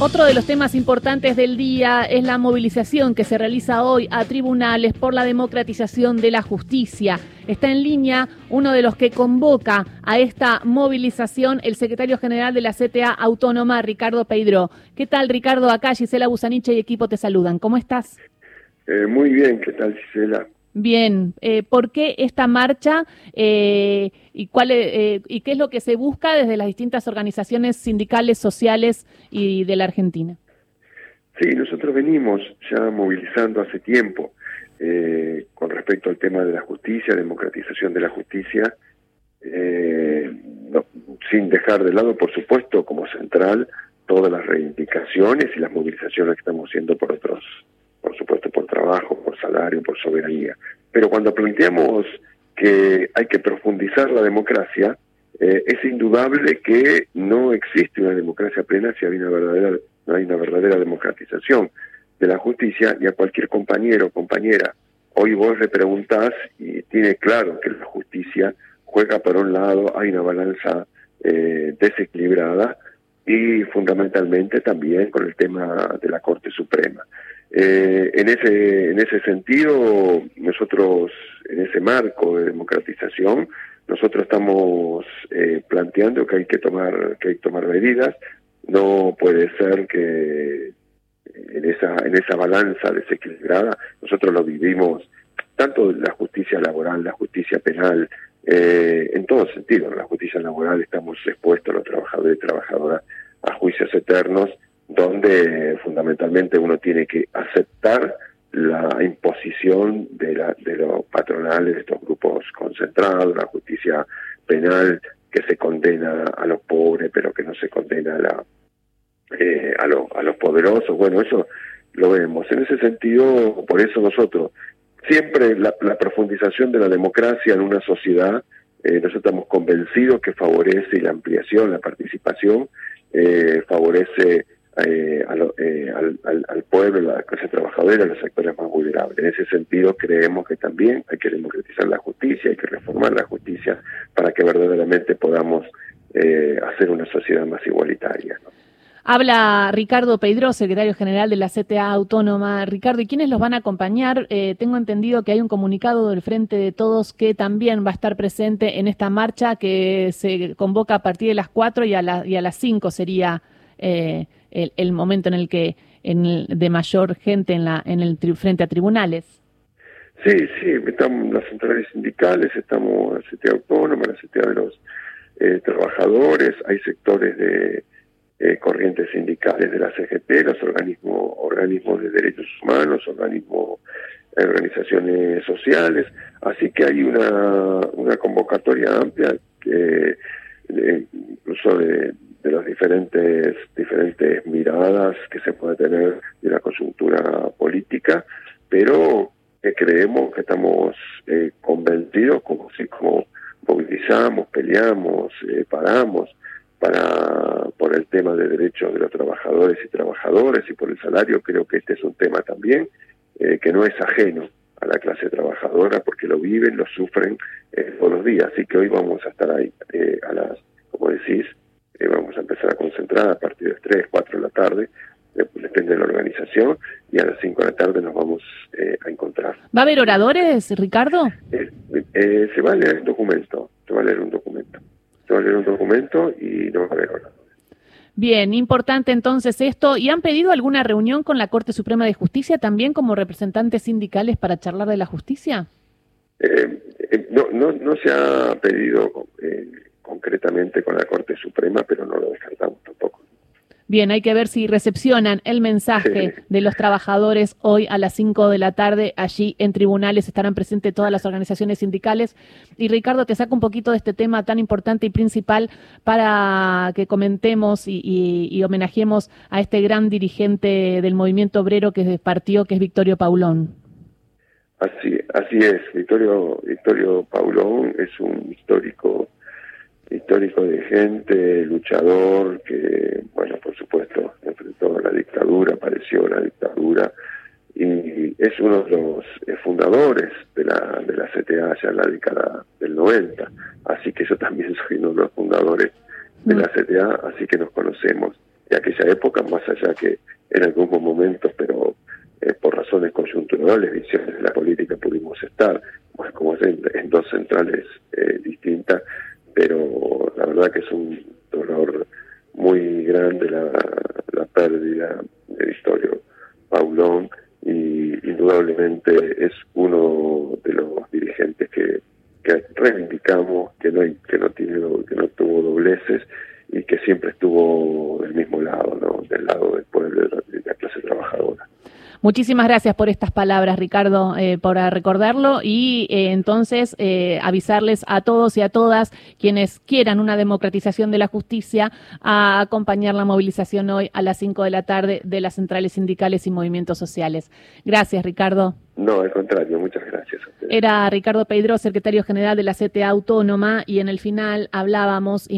Otro de los temas importantes del día es la movilización que se realiza hoy a tribunales por la democratización de la justicia. Está en línea uno de los que convoca a esta movilización, el secretario general de la CTA Autónoma, Ricardo Peydró. ¿Qué tal, Ricardo? Acá Gisela Busaniche y equipo te saludan. ¿Cómo estás? Muy bien, ¿qué tal, Gisela? Bien, ¿por qué esta marcha y qué es lo que se busca desde las distintas organizaciones sindicales, sociales y de la Argentina? Sí, nosotros venimos ya movilizando hace tiempo con respecto al tema de la justicia, democratización de la justicia, sin dejar de lado, por supuesto, como central, todas las reivindicaciones y las movilizaciones que estamos haciendo por otros, por supuesto, por trabajo, por salario, por soberanía. Pero cuando planteamos que hay que profundizar la democracia, es indudable que no existe una democracia plena si no hay una verdadera democratización de la justicia, y a cualquier compañero o compañera, hoy vos le preguntás y tiene claro que la justicia juega por un lado, hay una balanza desequilibrada, y fundamentalmente también con el tema de la Corte Suprema. En ese sentido, nosotros, en ese marco de democratización, nosotros estamos planteando que hay que tomar medidas. No puede ser que en esa balanza desequilibrada, nosotros lo vivimos tanto la justicia laboral, la justicia penal, en todo sentido. En la justicia laboral estamos expuestos, los trabajadores y trabajadoras, a juicios eternos, donde fundamentalmente uno tiene que aceptar la imposición de los patronales, de estos grupos concentrados, la justicia penal que se condena a los pobres, pero que no se condena a los poderosos. Bueno, eso lo vemos. En ese sentido, por eso nosotros, siempre la profundización de la democracia en una sociedad, nosotros estamos convencidos que favorece la ampliación, la participación, favorece al pueblo, a la clase trabajadora, a los sectores más vulnerables. En ese sentido, creemos que también hay que democratizar la justicia, hay que reformar la justicia para que verdaderamente podamos hacer una sociedad más igualitaria, ¿no? Habla Ricardo Peydró, secretario general de la CTA Autónoma. Ricardo, ¿y quiénes los van a acompañar? Tengo entendido que hay un comunicado del Frente de Todos que también va a estar presente en esta marcha que se convoca a partir de las 4 y a las 5 sería el momento en el que de mayor gente en el frente a tribunales. Sí, estamos las centrales sindicales, estamos la CTA Autónoma, la CTA de los trabajadores, hay sectores de corrientes sindicales de la CGT, los organismos de derechos humanos, organizaciones sociales, así que hay una convocatoria amplia que incluso de las diferentes miradas que se puede tener de la coyuntura política, pero que creemos que estamos convencidos, como movilizamos, peleamos, paramos por el tema de derechos de los trabajadores y trabajadoras y por el salario. Creo que este es un tema también que no es ajeno a la clase trabajadora, porque lo viven, lo sufren todos los días. Así que hoy vamos a estar ahí como decís, vamos a empezar a concentrar a partir de las 3, 4 de la tarde, depende de la organización, y a las 5 de la tarde nos vamos a encontrar. ¿Va a haber oradores, Ricardo? Se va a leer un documento, y no va a haber oradores. Bien, importante entonces esto. ¿Y han pedido alguna reunión con la Corte Suprema de Justicia también como representantes sindicales para charlar de la justicia? No se ha pedido concretamente con la Corte Suprema, pero no lo descartamos tampoco. Bien, hay que ver si recepcionan el mensaje de los trabajadores hoy a las 5 de la tarde. Allí en tribunales estarán presentes todas las organizaciones sindicales. Y Ricardo, te saco un poquito de este tema tan importante y principal para que comentemos y homenajemos a este gran dirigente del movimiento obrero que partió, que es Victorio Paulón. Así es, Victorio Paulón es un histórico dirigente, luchador, que, bueno, por supuesto, enfrentó a la dictadura, padeció la dictadura, y es uno de los fundadores de la CTA ya en la década del 90, así que yo también soy uno de los fundadores de la CTA, así que nos conocemos. de aquella época, más allá que en algunos momentos, pero por razones coyunturales, visiones de la política pudimos estar, pues como en dos centrales distintas, pero la verdad que es un dolor muy grande la pérdida de Vittorio Paulón, y indudablemente es uno de los dirigentes que reivindicamos, que no tuvo dobleces y que siempre estuvo del mismo lado, ¿no? Del lado del pueblo, de la clase trabajadora. Muchísimas gracias por estas palabras, Ricardo, por recordarlo y entonces avisarles a todos y a todas quienes quieran una democratización de la justicia a acompañar la movilización hoy a las 5 de la tarde de las centrales sindicales y movimientos sociales. Gracias, Ricardo. No, al contrario, muchas gracias a ustedes. Era Ricardo Peidrós, secretario general de la CTA Autónoma, y en el final hablábamos